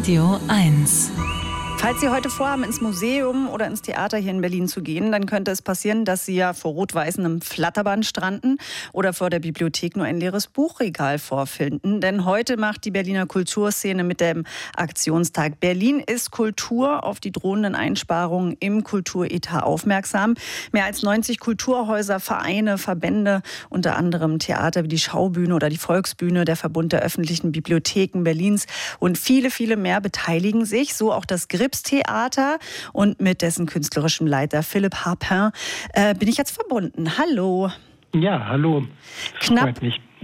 Radio 1. Falls Sie heute vorhaben, ins Museum oder ins Theater hier in Berlin zu gehen, dann könnte es passieren, dass Sie ja vor rot-weißem Flatterband stranden oder vor der Bibliothek nur ein leeres Buchregal vorfinden. Denn heute macht die Berliner Kulturszene mit dem Aktionstag Berlin ist Kultur auf die drohenden Einsparungen im Kulturetat aufmerksam. Mehr als 90 Kulturhäuser, Vereine, Verbände, unter anderem Theater wie die Schaubühne oder die Volksbühne, der Verbund der öffentlichen Bibliotheken Berlins und viele, viele mehr beteiligen sich. So auch das Gripstheater und mit dessen künstlerischem Leiter Philipp Harpin bin ich jetzt verbunden. Hallo. Ja, hallo. Knapp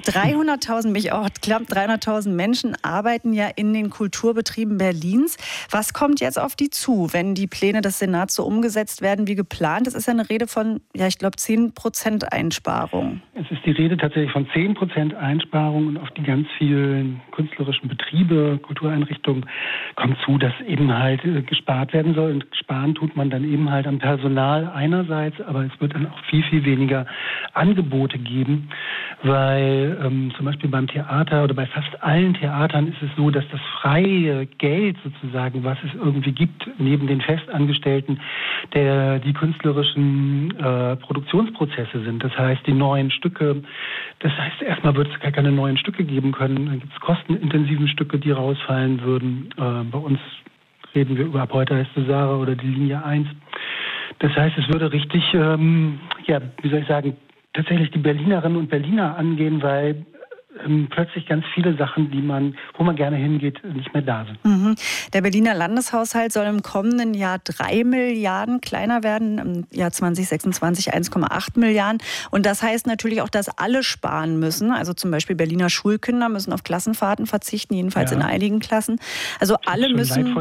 300.000 Menschen arbeiten ja in den Kulturbetrieben Berlins. Was kommt jetzt auf die zu, wenn die Pläne des Senats so umgesetzt werden wie geplant? Es ist ja eine Rede von, ich glaube, 10% Einsparung. Es ist die Rede tatsächlich von 10% Einsparung und auf die ganz vielen künstlerischen Betriebe, Kultureinrichtungen kommt zu, dass eben halt gespart werden soll. Und sparen tut man dann eben halt am Personal einerseits, aber es wird dann auch viel, viel weniger Angebote geben, weil zum Beispiel beim Theater oder bei fast allen Theatern ist es so, dass das freie Geld sozusagen, was es irgendwie gibt, neben den Festangestellten, die künstlerischen Produktionsprozesse sind. Das heißt, die neuen Stücke, das heißt, erstmal wird es gar keine neuen Stücke geben können. Dann gibt es kostenintensiven Stücke, die rausfallen würden. Bei uns reden wir über Ab heute heißt es Sarah oder die Linie 1. Das heißt, es würde richtig, tatsächlich die Berlinerinnen und Berliner angehen, weil plötzlich ganz viele Sachen, wo man gerne hingeht, nicht mehr da sind. Der Berliner Landeshaushalt soll im kommenden Jahr 3 Milliarden kleiner werden, im Jahr 2026 1,8 Milliarden. Und das heißt natürlich auch, dass alle sparen müssen. Also zum Beispiel Berliner Schulkinder müssen auf Klassenfahrten verzichten, jedenfalls in einigen Klassen. Also alle müssen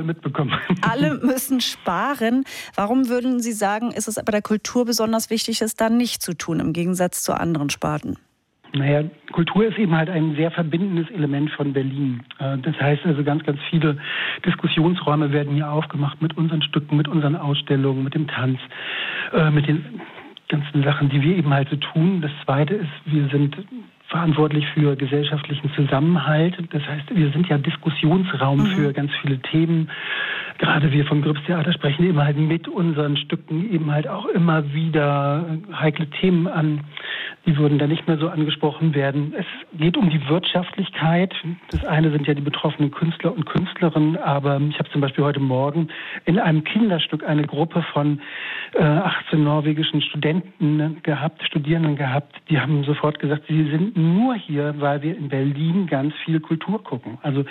sparen. Warum würden Sie sagen, ist es bei der Kultur besonders wichtig, es dann nicht zu tun, im Gegensatz zu anderen Sparten? Naja, Kultur ist eben halt ein sehr verbindendes Element von Berlin. Das heißt also, ganz, ganz viele Diskussionsräume werden hier aufgemacht mit unseren Stücken, mit unseren Ausstellungen, mit dem Tanz, mit den ganzen Sachen, die wir eben halt so tun. Das Zweite ist, wir sind verantwortlich für gesellschaftlichen Zusammenhalt. Das heißt, wir sind ja Diskussionsraum für ganz viele Themen. Gerade wir vom Gripstheater sprechen eben halt mit unseren Stücken eben halt auch immer wieder heikle Themen an. Die würden da nicht mehr so angesprochen werden. Es geht um die Wirtschaftlichkeit. Das eine sind ja die betroffenen Künstler und Künstlerinnen, aber ich habe zum Beispiel heute Morgen in einem Kinderstück eine Gruppe von 18 norwegischen Studierenden gehabt, die haben sofort gesagt, sie sind nur hier, weil wir in Berlin ganz viel Kultur gucken. Also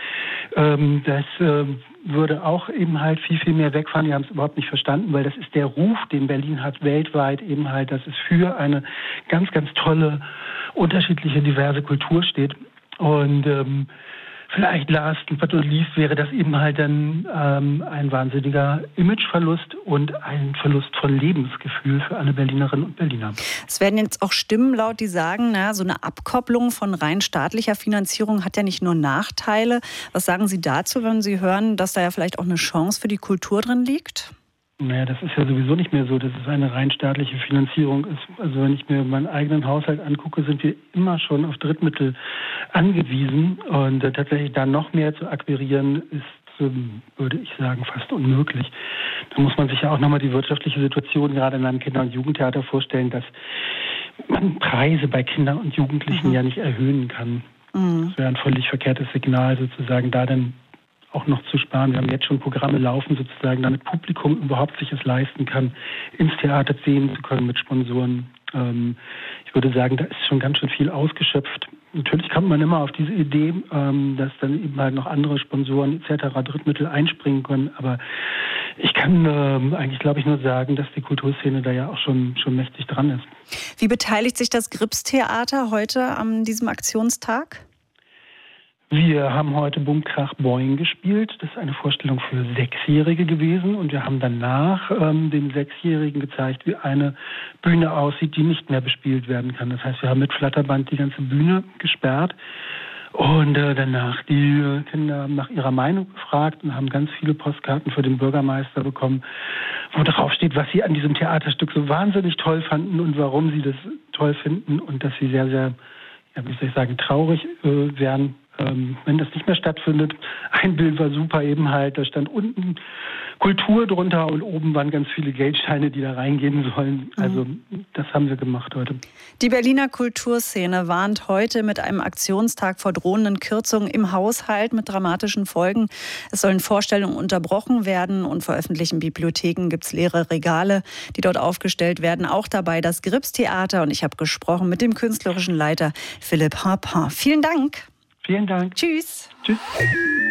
das würde auch eben halt viel, viel mehr wegfahren. Die haben es überhaupt nicht verstanden, weil das ist der Ruf, den Berlin hat weltweit eben halt, dass es für eine ganz, ganz tolle, unterschiedliche, diverse Kultur steht. Und vielleicht last but not least wäre das eben halt dann ein wahnsinniger Imageverlust und ein Verlust von Lebensgefühl für alle Berlinerinnen und Berliner. Es werden jetzt auch Stimmen laut, die sagen, so eine Abkopplung von rein staatlicher Finanzierung hat ja nicht nur Nachteile. Was sagen Sie dazu, wenn Sie hören, dass da ja vielleicht auch eine Chance für die Kultur drin liegt? Naja, das ist ja sowieso nicht mehr so, dass es eine rein staatliche Finanzierung ist. Also wenn ich mir meinen eigenen Haushalt angucke, sind wir immer schon auf Drittmittel angewiesen. Und tatsächlich da noch mehr zu akquirieren, ist, würde ich sagen, fast unmöglich. Da muss man sich ja auch nochmal die wirtschaftliche Situation gerade in einem Kinder- und Jugendtheater vorstellen, dass man Preise bei Kindern und Jugendlichen ja nicht erhöhen kann. Das wäre ein völlig verkehrtes Signal, sozusagen da dann auch noch zu sparen. Wir haben jetzt schon Programme laufen, sozusagen, damit Publikum überhaupt sich es leisten kann, ins Theater sehen zu können mit Sponsoren. Ich würde sagen, da ist schon ganz schön viel ausgeschöpft. Natürlich kommt man immer auf diese Idee, dass dann eben halt noch andere Sponsoren etc. Drittmittel einspringen können. Aber ich kann eigentlich, glaube ich, nur sagen, dass die Kulturszene da ja auch schon mächtig dran ist. Wie beteiligt sich das Gripstheater heute an diesem Aktionstag? Wir haben heute Bum Krach Boing gespielt. Das ist eine Vorstellung für Sechsjährige gewesen. Und wir haben danach den Sechsjährigen gezeigt, wie eine Bühne aussieht, die nicht mehr bespielt werden kann. Das heißt, wir haben mit Flatterband die ganze Bühne gesperrt. Und danach die Kinder haben nach ihrer Meinung gefragt und haben ganz viele Postkarten für den Bürgermeister bekommen, wo drauf steht, was sie an diesem Theaterstück so wahnsinnig toll fanden und warum sie das toll finden und dass sie sehr, sehr, traurig wären, wenn das nicht mehr stattfindet. Ein Bild war super eben halt, da stand unten Kultur drunter und oben waren ganz viele Geldscheine, die da reingehen sollen. Also das haben wir gemacht heute. Die Berliner Kulturszene warnt heute mit einem Aktionstag vor drohenden Kürzungen im Haushalt mit dramatischen Folgen. Es sollen Vorstellungen unterbrochen werden und vor öffentlichen Bibliotheken gibt es leere Regale, die dort aufgestellt werden. Auch dabei das Gripstheater und ich habe gesprochen mit dem künstlerischen Leiter Philipp Harpin. Vielen Dank. Vielen Dank. Tschüss. Tschüss.